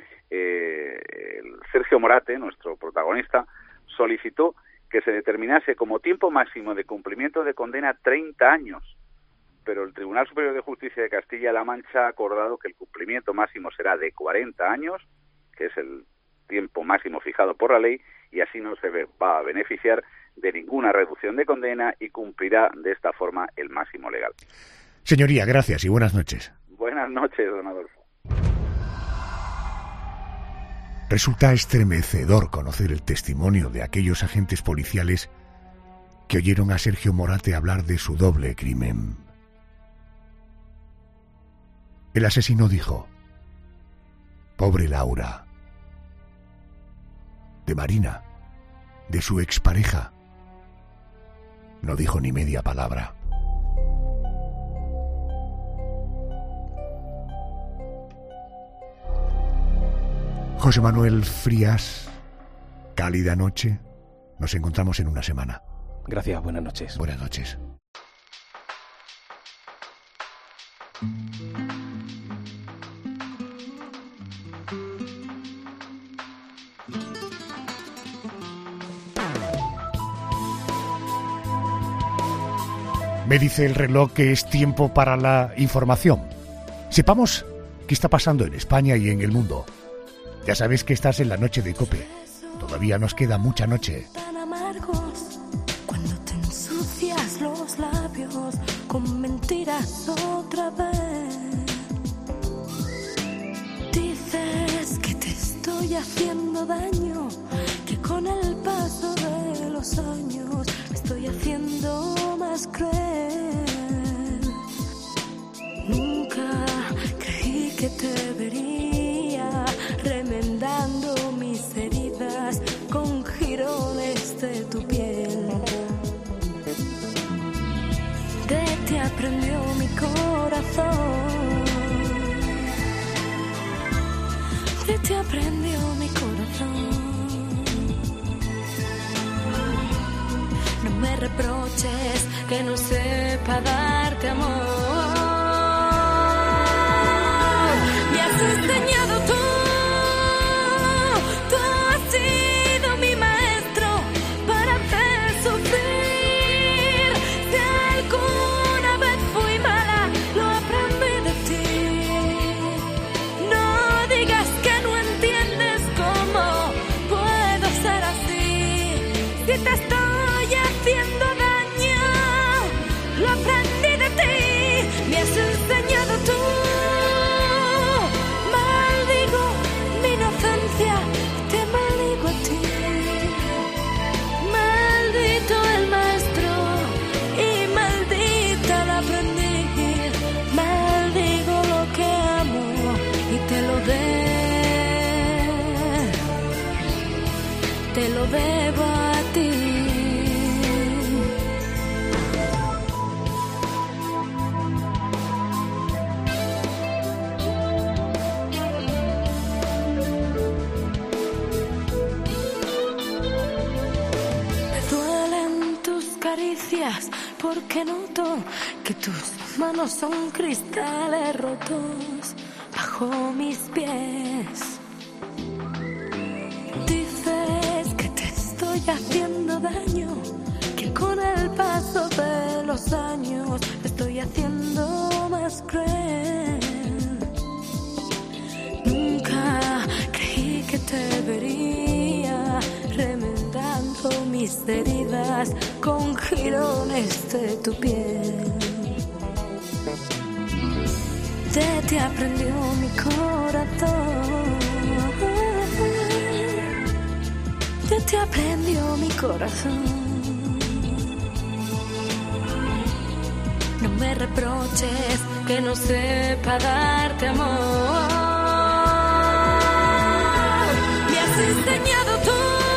Sergio Morate, nuestro protagonista, solicitó que se determinase como tiempo máximo de cumplimiento de condena 30 años, pero el Tribunal Superior de Justicia de Castilla-La Mancha ha acordado que el cumplimiento máximo será de 40 años, que es el tiempo máximo fijado por la ley, y así no se va a beneficiar de ninguna reducción de condena y cumplirá de esta forma el máximo legal. Señoría, gracias y buenas noches. Buenas noches, don Adolfo. Resulta estremecedor conocer el testimonio de aquellos agentes policiales que oyeron a Sergio Morate hablar de su doble crimen. El asesino dijo: pobre Laura. De Marina, de su expareja, no dijo ni media palabra. José Manuel Frías, cálida noche. Nos encontramos en una semana. Gracias, buenas noches. Buenas noches. Me dice el reloj que es tiempo para la información. Sepamos qué está pasando en España y en el mundo. Ya sabes que estás en la noche de COPE. Todavía nos queda mucha noche. Tan amargos cuando te ensucias los labios con mentiras otra vez. Dices que te estoy haciendo daño, que con el paso de los años me estoy haciendo más cruel. Nunca creí que te vería remendando mis heridas con jirones de tu piel. De ti aprendió mi corazón, de ti aprendió mi corazón. No me reproches que no sepa darte amor. Me has enseñado tú. Te lo debo a ti. Me duelen tus caricias porque noto que tus manos son cristales rotos bajo mis pies. Haciendo daño, que con el paso de los años me estoy haciendo más cruel. Nunca creí que te vería remendando mis heridas con jirones de tu piel. De ti aprendió mi corazón, de ti aprendió mi corazón. No me reproches que no sepa darte amor. Me has enseñado tú.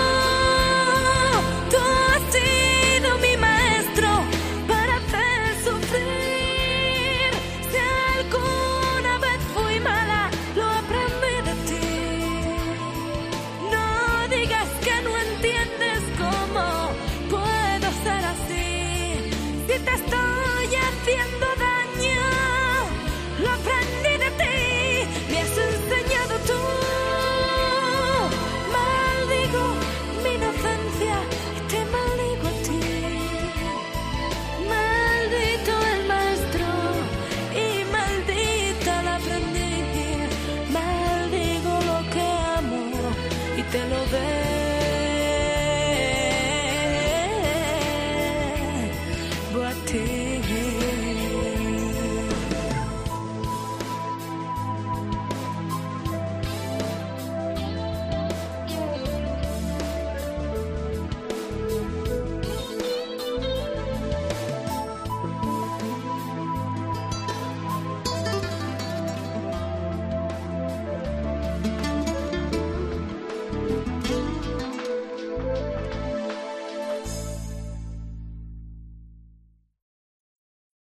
Tú has sido mi maestro para hacer sufrir. Si alguna vez fui mala, lo aprendí de ti. No digas que no entiendes cómo puedo ser así. Si te estoy